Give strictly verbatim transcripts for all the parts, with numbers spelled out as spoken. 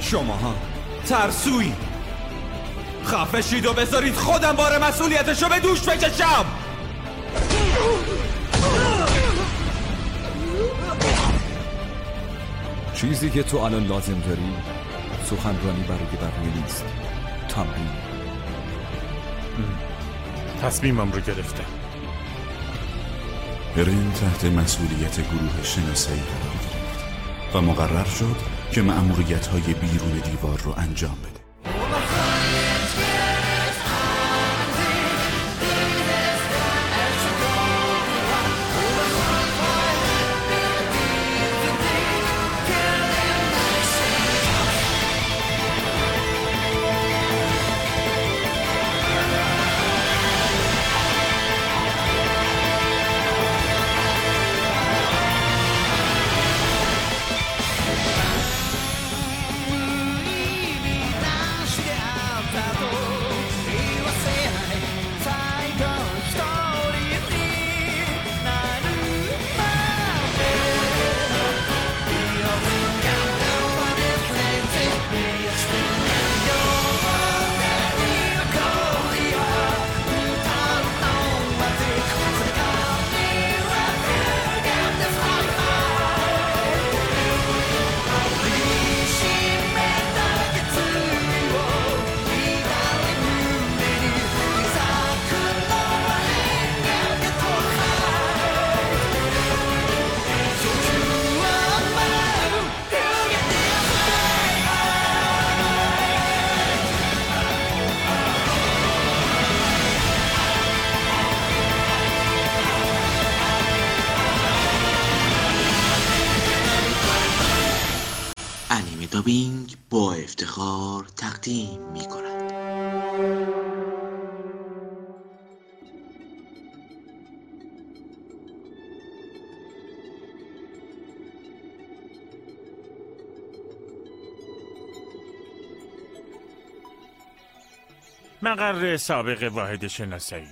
شماها ترسویی. خفه شید و بذارید خودم بار مسئولیتشو به دوش بکشم. چیزی که تو الان لازم داری سخنرانی برای بقیه نیست، تمرین. تصمیمم رو گرفتم. رن تحت مسئولیت گروه شناسایی قرار گرفت و مقرر شد که مأموریت‌های بیرون دیوار رو انجام بده. دابینگ با افتخار تقدیم می کند. مقر سابق واحد شناسایی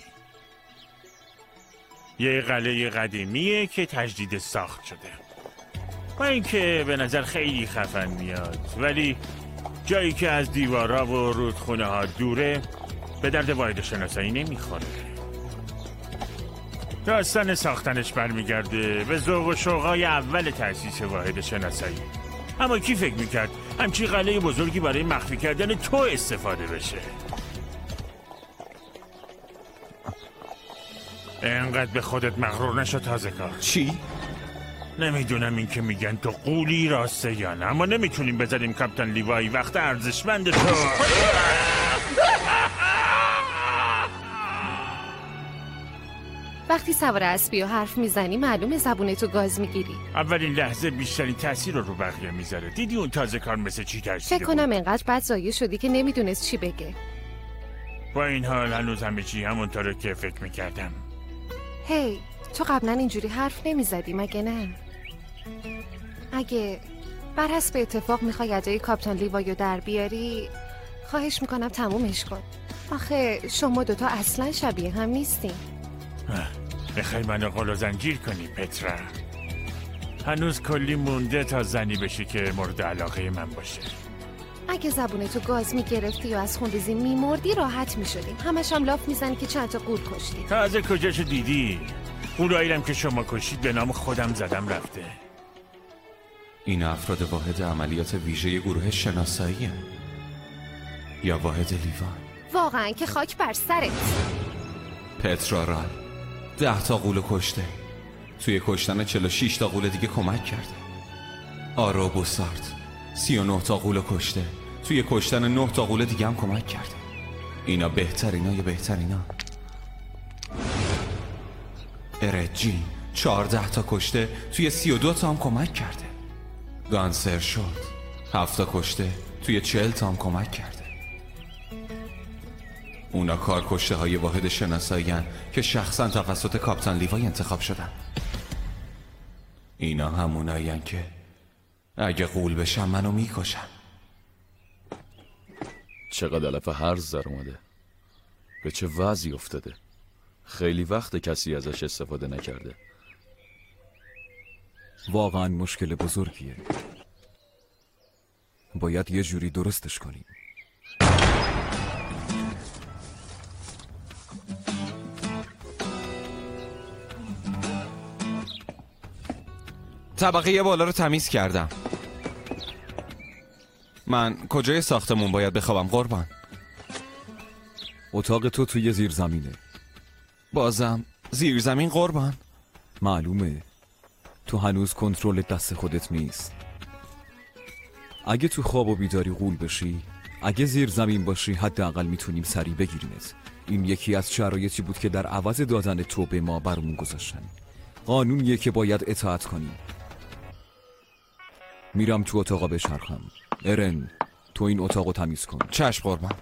یه قلعه قدیمیه که تجدید ساخت شده. با اینکه به نظر خیلی خفن میاد، ولی جایی که از دیوارا و رودخونه ها دوره به درد واحد شناسایی نمیخوره. داستان ساختنش برمیگرده به ذوق و شوقای اول تأسیس واحد شناسایی. اما کی فکر میکرد همچین قلعه بزرگی برای مخفی کردن تو استفاده بشه؟ اینقدر به خودت مغرور نشو تازه کار. چی؟ نمیدونم این که میگن تو قولی راسته یا نه، اما نمیتونیم بذاریم کاپیتان لیوای وقت ارزشمند تو. وقتی سوار اسبی و حرف میزنی معلومه زبونتو گاز میگیری. اولین لحظه بیشترین تاثیر رو رو بقیه میذاره. دیدی اون تازه کار مثل چی ترسیده فکر کنم انقدر بد زایه شدی که نمیدونست چی بگه. با این حال هنوز همه چی همونطوره که فکر میکردم. هی hey, تو قبلا اینجوری حرف نمیزدی مگه نه؟ اگه بر حسب اتفاق میخوای ادای کاپیتان لیوایو در بیاری، خواهش میکنم تمومش کن. آخه شما دوتا اصلا شبیه هم نیستین. بخوای منو قل و زنجیر کنی پترا؟ هنوز کلی مونده تا زنی بشی که مورد علاقه من باشه. اگه زبونتو گاز میگرفتی یا از خونریزی میمردی راحت میشدیم. همش هم لاف میزنی که چند تا قول کشتی. تازه کجاشو دیدی؟ قولایی‌ام که شما کشید به نام خودم زدم رفته. این افراد واحد عملیات ویژه گروه شناسایی هست. یا واحد لیوان. واقعا که خاک بر سرت. پترا رال ده تا قول کشته، توی کشتن چهل و شش تا قول دیگه کمک کرده. آرو بوسارت سی و نه تا قول کشته، توی کشتن نه تا قول دیگه هم کمک کرده. اینا بهترینا یا بهترینا. ارجین چهارده تا کشته، توی سی و دو تا هم کمک کرده. گانسر شد هفت تا کشته، توی چهل تا هم کمک کرده. اونا کار کشته های واحد شناسایی هن که شخصا توسط کاپیتان لیوای انتخاب شدن. اینا همونایی هن که اگه غول بشن منو میکشن. چقدر علف هرز در اومده، به چه وضعی افتاده. خیلی وقت کسی ازش استفاده نکرده. واقعا مشکل بزرگیه. باید یه جوری درستش کنیم. طبقه بالا رو تمیز کردم. من کجای ساختمون باید بخوابم قربان؟ اتاق تو توی زیر زمینه. بازم زیر زمین قربان؟ معلومه تو هنوز کنترل دست خودت نیست. اگه تو خواب و بیداری غول بشی، اگه زیر زمین باشی، حداقل میتونیم سریع بگیریمت. این یکی از شرایطی بود که در عوض دادن تو به ما برامون گذاشتن. قانونیه که باید اطاعت کنیم. میرم تو اتاقا بچرخم. ارن تو این اتاقو تمیز کن. چشم قربان.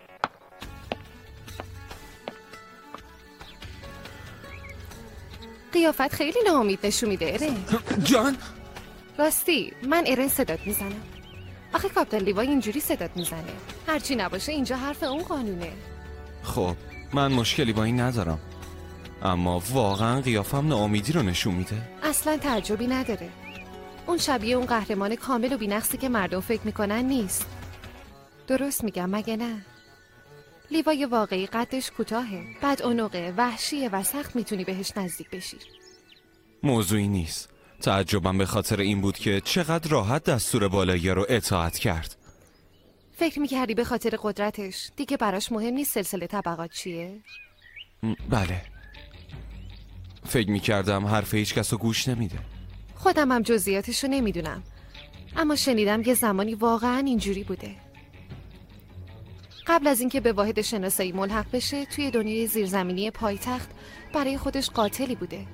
قیافت خیلی ناامید نشون میده ارن. جان؟ راستی من ارن صدات میزنم. آخه کاپتان لیوای اینجوری صدات میزنه. هرچی نباشه اینجا حرف اون قانونه. خب من مشکلی با این ندارم، اما واقعا قیافم ناامیدی رو نشون میده. اصلا تعجبی نداره. اون شبیه اون قهرمان کامل و بی‌نقصی که مردم فکر میکنن نیست. درست میگم مگه نه؟ لیوای واقعی قدش کوتاهه، بعد عنقه، وحشیه و سخت میتونی بهش نزدیک بشی. موضوعی نیست. تعجبم به خاطر این بود که چقدر راحت دستور بالایی رو اطاعت کرد. فکر میکردی به خاطر قدرتش دیگه براش مهم نیست سلسله طبقات چیه؟ بله، فکر میکردم حرف هیچ کس رو گوش نمیده. خودم هم جزئیاتشو نمیدونم، اما شنیدم یه زمانی واقعا اینجوری بوده. قبل از اینکه به واحد شناسایی ملحق بشه توی دنیای زیرزمینی پایتخت برای خودش قاتلی بوده.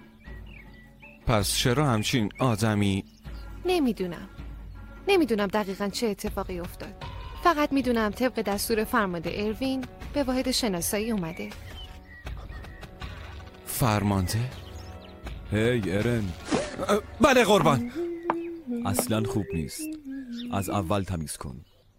پس چرا همچین آدمی؟ نمیدونم نمیدونم دقیقاً چه اتفاقی افتاد. فقط میدونم طبق دستور فرمانده اروین به واحد شناسایی اومده. فرمانده؟ هی ارن. بله قربان. اصلا خوب نیست. از اول تمیز کن.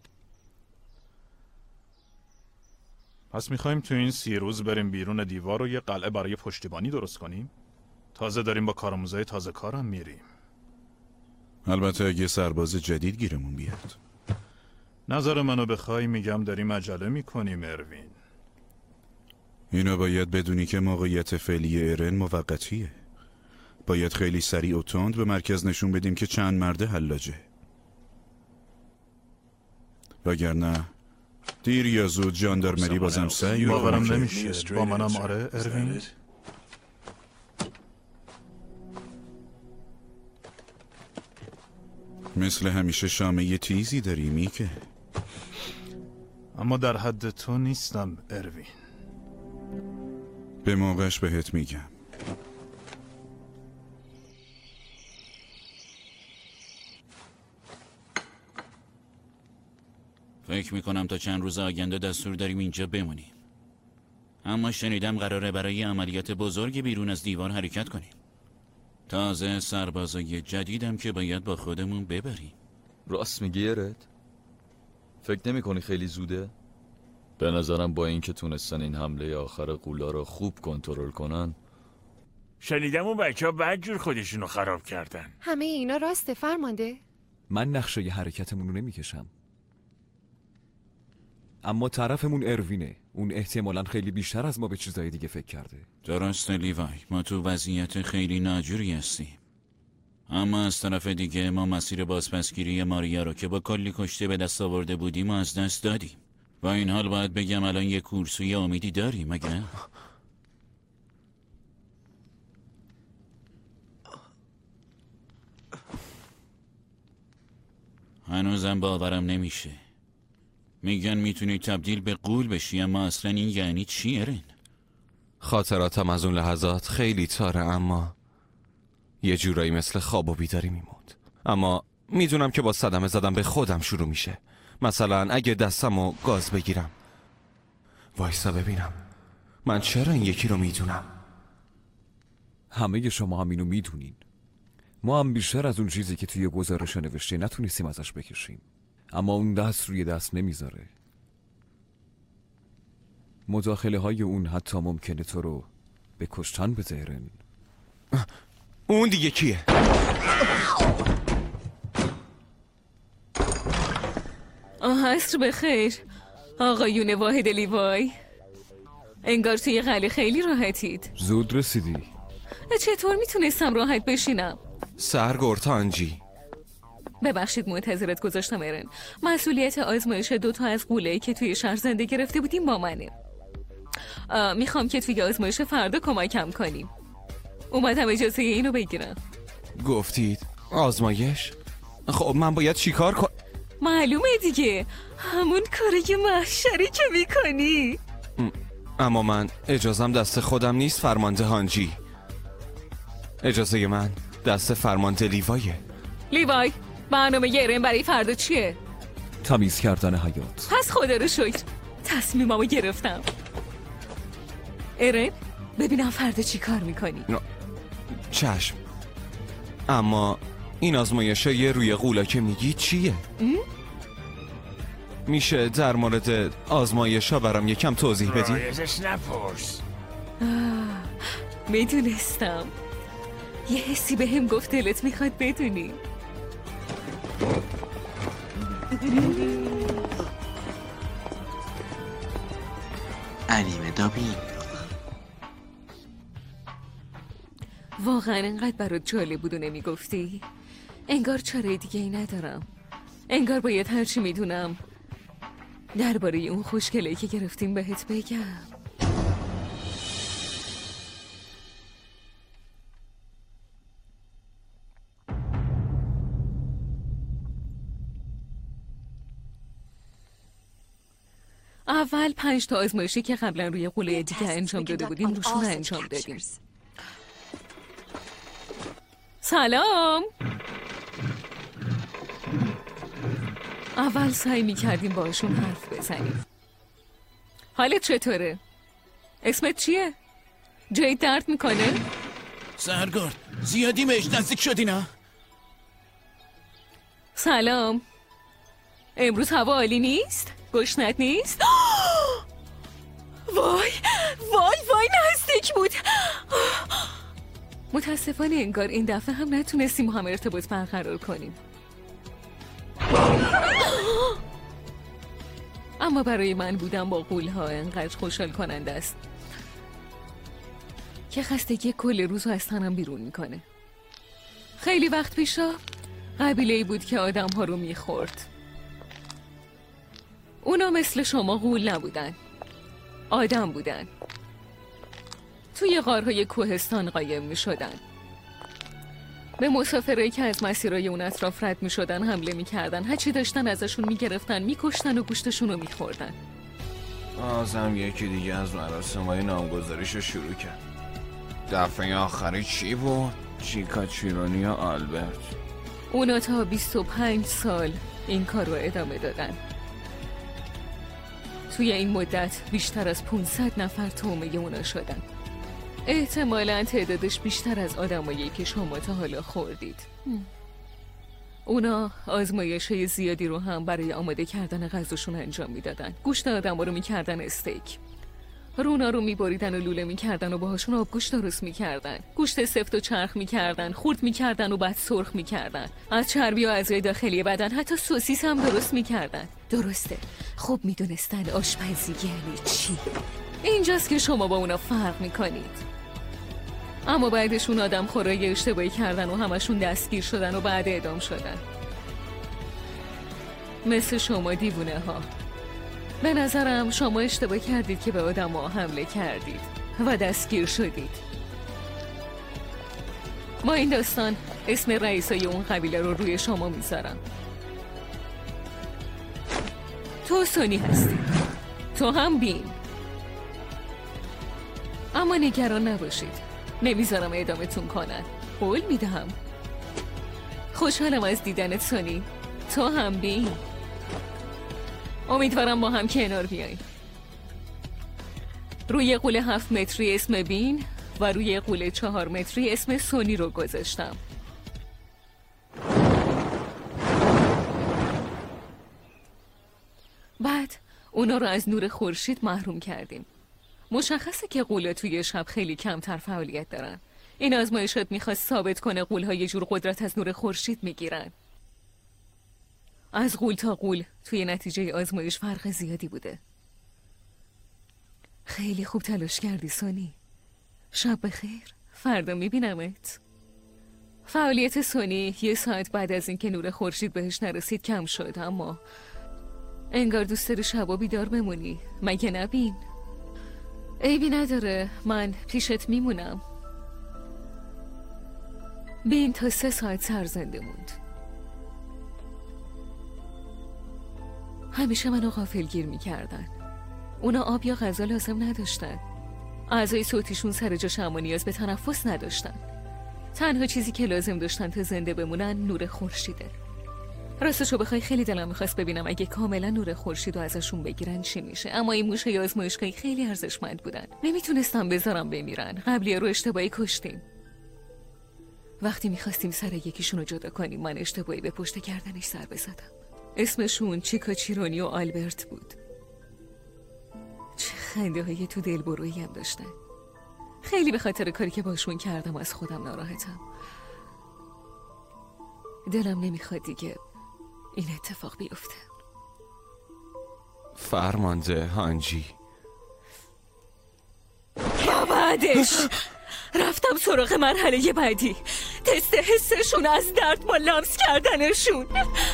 پس میخوایم تو این سی روز بریم بیرون دیوار و یه قلعه برای پشتیبانی درست کنیم؟ تازه داریم با کارآموزای تازه کارم میریم. البته اگه سرباز جدید گیرمون بیاد. نظر منو بخوای میگم داریم عجله میکنیم اروین. اینو باید بدونی که موقعیت فعلی ارن موقتیه. باید خیلی سریع و تند به مرکز نشون بدیم که چند مرده حلاجه. وگرنه دیر یا زود جاندارمری بازم سعی باورم نمیشه. با منم آره اروین. مثل همیشه شامه تیزی داری میکه. اما در حد تو نیستم اروین. به موقعش بهت میگم. فکر میکنم تا چند روز آینده دستور داریم اینجا بمونیم، اما شنیدم قراره برای عملیات بزرگ بیرون از دیوار حرکت کنیم. تازه سربازای جدیدم که باید با خودمون ببریم. راست میگی ارد؟ فکر نمی کنی خیلی زوده؟ به نظرم با اینکه تونستن این حمله آخر غولا رو خوب کنترل کنن. شنیدم اون بچه ها بدجور خودشونو خراب کردن. همه اینا راسته فرمانده؟ من نقشه ی حرکتمون رو نمیکشم، اما طرفمون اروینه. اون احتمالاً خیلی بیشتر از ما به چیزای دیگه فکر کرده. درسته لیوای، ما تو وضعیت خیلی ناجوری هستیم، اما از طرف دیگه ما مسیر بازپسگیری ماریا رو که با کلی کشته به دست آورده بودیم و از دست دادیم. با این حال باید بگم الان یه کورسوی امیدی داریم مگه؟ هنوزم باورم نمیشه. میگن میتونی تبدیل به غول بشی، اما اصلا این یعنی چی ارن؟ خاطراتم از اون لحظات خیلی تاره، اما یه جورایی مثل خواب و بیداری میموند. اما میدونم که با صدمه زدم به خودم شروع میشه. مثلا اگه دستمو گاز بگیرم. وایسا ببینم من چرا این یکی رو میدونم. همه شما هم اینو میدونین. ما هم بیشتر از اون چیزی که توی گزارش نوشته نتونستیم ازش بکشیم، اما اون دست روی دست نمیذاره. مداخله های اون حتی ممکنه تو رو به کشتن بده ارن. اون دیگه کیه؟ آه عصر بخیر آقایون واحد لیوای. انگار توی قلعه خیلی راحتید. زود رسیدی. چطور میتونستم راحت بشینم؟ سرگرد تانجی. ببخشید منتظرت گذاشتم ارن. مسئولیت آزمایش دوتا از قوله‌ای که توی شهر زنده گرفته بودیم با منه. میخوام که توی آزمایش فردا کمکم کنیم. اومدم اجازه اینو بگیرم. گفتید آزمایش؟ خب من باید چیکار کنم؟ معلومه دیگه، همون کاری محشری که میکنی. اما من اجازم دست خودم نیست فرمانده هانجی. اجازه من دست فرمانده لیوایه. لیوای، برنامه ارن برای فردا چیه؟ تمیز کردن حیات. پس خدا رو شکر تصمیممو گرفتم. ارن، ببینم فردا چی کار میکنی. چشم. اما این آزمایشه روی قولا که میگی چیه؟ ام؟ میشه در مورد آزمایش ها برام یکم توضیح بدی؟ رایزش نپرس. میدونستم یه حسی به هم گفت دلت میخواد بدونی. انیمه دابی. واقعا انقدر برات جالب بود و نمیگفتی؟ انگار چاره دیگه ای ندارم. انگار باید هرچی میدونم درباره اون خوشگله‌ای که گرفتیم بهت بگم. اول پنج تا آزمایشی که قبلا روی قوله دیگه انجام داده بودیم روشون انجام دادیم. سلام. اول سعی میکردیم باشون حرف بزنیم. حالت چطوره؟ اسمت چیه؟ جایت درد میکنه؟ سرگرد زیادی بهش نزدیک شدی نه؟ سلام. امروز هوا عالی نیست؟ گشنت نیست؟ وای وای وای نزدیک بود. متاسفانه انگار این دفعه هم نتونستیم هم ارتباط برقرار کنیم. اما برای من بودن با غول‌ها انقدر خوشحال کننده است که خستگی کل روز از تنم بیرون میکنه. خیلی وقت پیشا قبیله‌ای بود که آدم‌ها رو میخورد. اونا مثل شما غول نبودن، آدم بودن. توی غارهای کوهستان قایم می شدن. به مسافرایی که از مسیرهای اون اطراف رد می شدن حمله می کردن. هرچی داشتن ازشون می گرفتن، می کشتن و گوشتشون رو می خوردن. آزم یکی دیگه از مراسم‌های نامگذاریشو شروع کرد. دفعه آخری چی بود؟ چیکا چیرونی و آلبرت. اونا تا بیست و پنج سال این کار رو ادامه دادن. توی این مدت بیشتر از پانصد نفر تومه اونا شدن. احتمالاً تعدادش بیشتر از آدمایی که شما تا حالا خوردید. اونا آزمایش‌های زیادی رو هم برای آماده کردن غذاشون انجام میدادن. گوشت آدم‌ها رو میکردن استیک. رونا رو میبریدن و لوله میکردن و باهاشون آبگوشت درست میکردن. گوشت سفت و چرخ میکردن، خورد میکردن و بعد سرخ میکردن. از چربی و اعضای داخلی بدن حتی سوسیس هم درست میکردن. درسته، خوب میدونستن آشپزی یعنی چی. اینجاست که شما با اونا فرق میکنید. اما بعدشون آدم خورای اشتباهی کردن و همشون دستگیر شدن و بعد اعدام شدن. مثل شما دیوونه ها. به نظرم شما اشتباه کردید که به آدم ها حمله کردید و دستگیر شدید. با این داستان اسم رئیسای اون قبیله رو روی شما میذارم. تو سونی هستی، تو هم بین. اما نگران نباشید، نمیذارم اعدامتون کنن. قول میدهم. خوشحالم از دیدنت سونی. تو هم بین. امیدوارم با هم کنار بیاین. روی قول هفت متری اسم بین و روی قول چهار متری اسم سونی رو گذاشتم. بعد اونا رو از نور خورشید محروم کردیم. مشخصه که قولا توی شب خیلی کمتر فعالیت دارن. این آزمایشات میخواست ثابت کنه قولها یه جور قدرت از نور خورشید میگیرن. از غول تا غول توی نتیجه آزمایش فرق زیادی بوده. خیلی خوب تلاش کردی سونی. شب بخیر. فردا میبینمت. فعالیت سونی یه ساعت بعد از اینکه نور خورشید بهش نرسید کم شد، اما انگار دوست داری شبا بیدار بمونی، مگه نبین؟ عیبی نداره، من پیشت میمونم. بین تا سه ساعت سرزنده موند. همیشه منو غافلگیر میکردن. اونا آب یا غذا لازم نداشتن. اعضای صوتیشون سر جاش، اما نیاز به تنفس نداشتن. تنها چیزی که لازم داشتن تا زنده بمونن نور خورشیده. راستشو بخوای خیلی دلم میخواست ببینم اگه کاملا نور خورشید رو ازشون بگیرن چی میشه، اما این موشه آزمایشگاهی خیلی ارزشمند بودن. نمیتونستم بذارم بمیرن. قبلی رو اشتباهی کشتیم. وقتی میخواستیم سر یکیشون رو جدا کنیم، من اشتباهی به پشت گردنش سر بزدم. اسمشون چیکا چیرونی و آلبرت بود. چه خنده های تو دل برویی هم داشتن. خیلی به خاطر کاری که باشون کردم از خودم ناراحتم. دلم نمیخواد دیگه این اتفاق بیفته. فرمانده هانجی. یا بعدش رفتم سراغ مرحله بعدی، تست حسشون از درد با لمس کردنشون.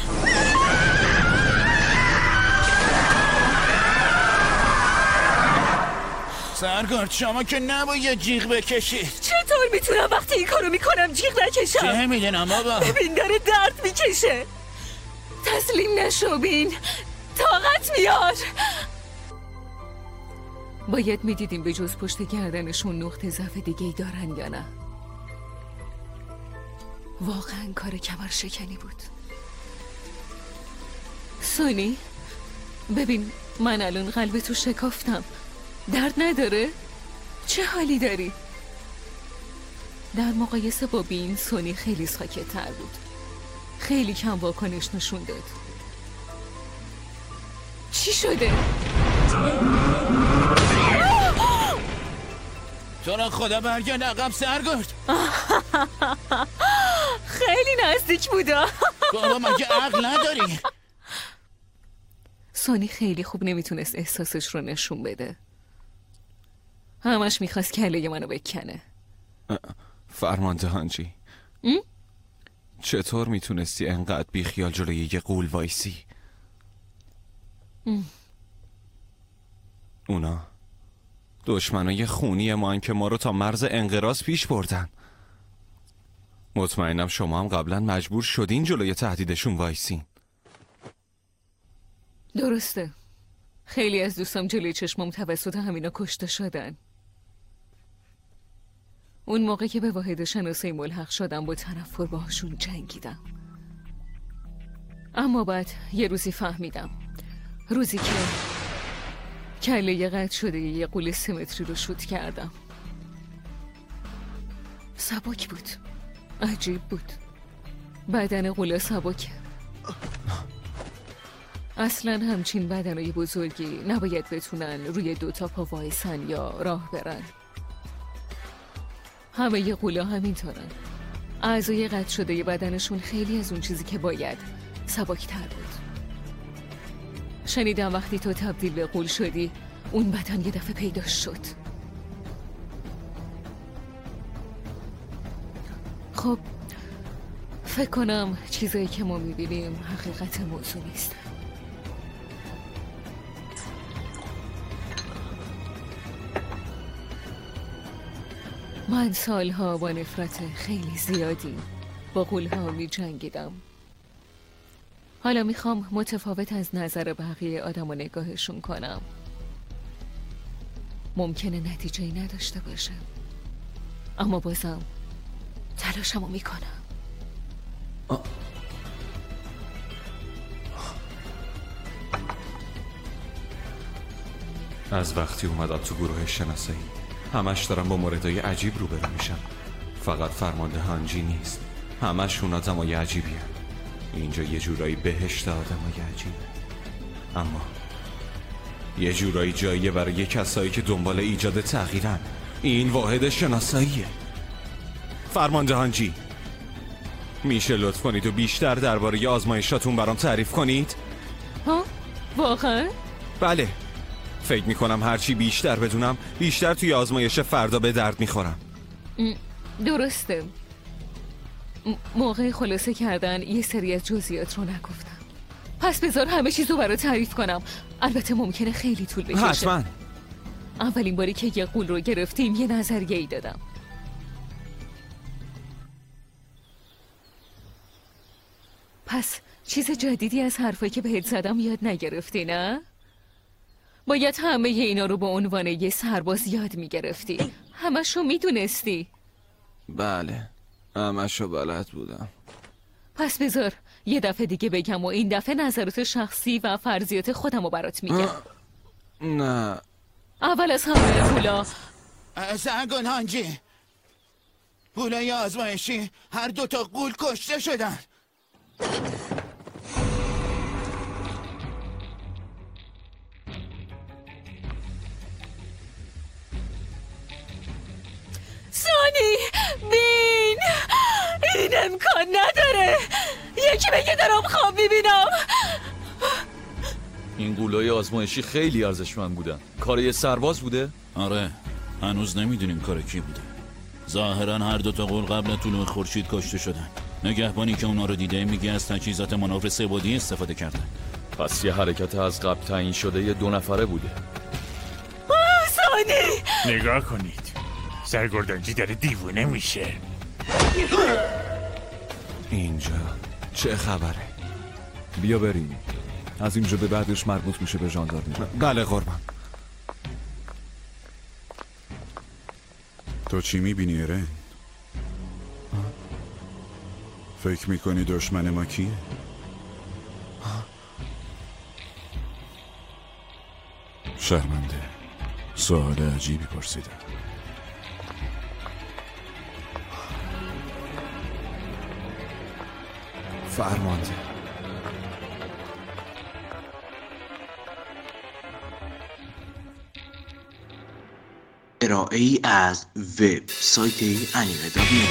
سرگارد شما که نباید جیغ بکشید. چطور میتونم وقتی این کارو میکنم جیغ نکشم؟ چه میدونم بابا. ببین داره درد میکشه. تسلیم نشو بین، طاقت میار. باید میدیدیم به جز پشت گردنشون نقطه ضعف دیگه ای دارن یا نه. واقعا کار کمر شکنی بود. سونی ببین، من الان قلب تو شکافتم. درد نداره؟ چه حالی داری؟ در مقایسه با بین، سونی خیلی ساکت‌تر بود. خیلی کم واکنش نشون داد. چی شده؟ تو را خدا برگرد عقب سرگرد. خیلی نزدیک بودا. بابا مگه عقل نداری؟ سونی خیلی خوب نمیتونست احساسش رو نشون بده. همش میخواست کله منو بکنه. فرمانده هانجی، چطور میتونستی انقدر بیخیال جلوی یه غول وایسی؟ ام. اونا دشمنای خونی ما هن که ما رو تا مرز انقراض پیش بردن. مطمئنم شما هم قبلا مجبور شدین جلوی تهدیدشون وایسین. درسته. خیلی از دوستام جلوی چشمم توسط همینا کشته شدن. اون موقع که به واحد شناسایی ملحق شدم با تنفر باهاشون جنگیدم. اما بعد یه روزی فهمیدم، روزی که کله قطع شده یه غول سیمتری رو شوت کردم. سبک بود، عجیب بود. بدن غولا سبکه. اصلا همچین بدنای بزرگی نباید بتونن روی دوتا پا وایسن یا راه برن. همه ی غولا همینطورن. اعضای قطع شده بدنشون خیلی از اون چیزی که باید سبکتر بود. شنیدم وقتی تو تبدیل به غول شدی، اون بدن یه دفعه پیدا شد. خب فکر کنم چیزایی که ما میبینیم حقیقت موضوع نیست. من سالها با نفرت خیلی زیادی با غول‌ها می جنگیدم. حالا میخوام متفاوت از نظر بقیه آدم و نگاهشون کنم. ممکنه نتیجه‌ای نداشته باشه، اما بازم تلاشمو میکنم. از وقتی اومدم تو گروه شناسایی همش دارم با موردای عجیب روبرو میشم. فقط فرمانده هانجی نیست، همشون آدمای عجیبی هن. اینجا یه جورایی بهشت آدمای عجیبه، اما یه جورایی جاییه برای کسایی که دنبال ایجاد تغییرن. این واحد شناساییه. فرمانده هانجی، میشه لطف کنید و بیشتر درباره آزمایشاتون برام تعریف کنید؟ ها؟ واقعا؟ بله. فکر میکنم هرچی بیشتر بدونم بیشتر توی آزمایش فردا به درد میخورم. درسته. موقع خلاصه کردن یه سری از جزئیات رو نگفتم. پس بذار همه چیزو برای تعریف کنم. البته ممکنه خیلی طول بکشه. حتما. اولین باری که یه غول رو گرفتیم یه نظریه ای دادم. پس چیز جدیدی از حرفایی که بهت زدم یاد نگرفتی نه؟ باید همه اینا رو به عنوان یه سرباز یاد میگرفتی. همشو میدونستی. بله، همشو بلد بودم. پس بذار یه دفعه دیگه بگم و این دفعه نظرات شخصی و فرضیات خودم رو برات میگم. نه. اول از همه غولا زنگون هانجی، غولای آزمایشی هر دوتا غول کشته شدن. سانی بین، این امکان نداره. یکی بگه دارم خواب میبینم. این غولای آزمایشی خیلی ارزشمند بودن. کار یه سرباز بوده؟ آره، هنوز نمیدونیم کار کی بوده. ظاهرا هر دوتا غول قبل طلوع خورشید کشته شدن. نگهبانی که اونا رو دیده میگه از تجهیزات مانور سه‌بعدی استفاده کردن. پس یه حرکت از قبل تعیین شده یه دو نفره بوده. سانی نگاه کنید، سرگردانجی داره دیوونه میشه. اینجا چه خبره؟ بیا بریم. از اینجا به بعدش مربوط میشه به ژاندارمی. بله قربان. تو چی میبینی رن؟ فکر میکنی دشمن ما کیه؟ شرمنده، سوال عجیبی پرسیدم. فرمانده. ارائه ای از وبسایت انیمه دابی.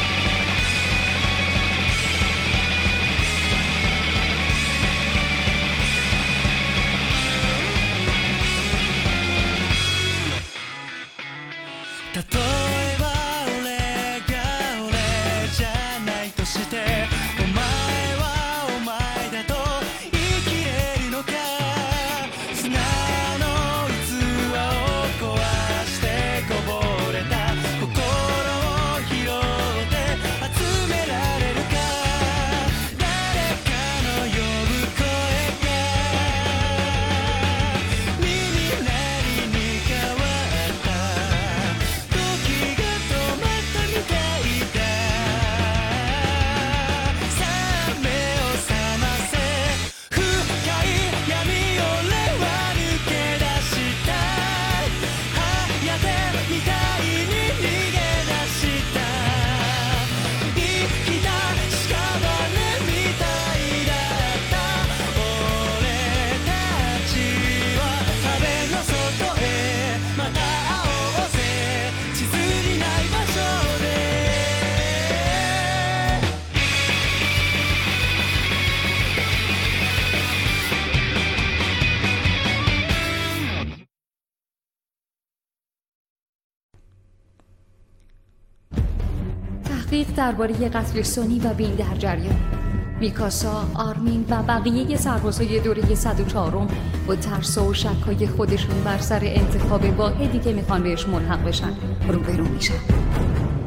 تحقیق درباره قتل سونی و بین در جریان. میکاسا، آرمین و بقیه سربازای دوره صد و چهارم با ترس و شک‌های خودشون بر سر انتخاب واحدی که میخوان بهش ملحق بشن روبرو میشن.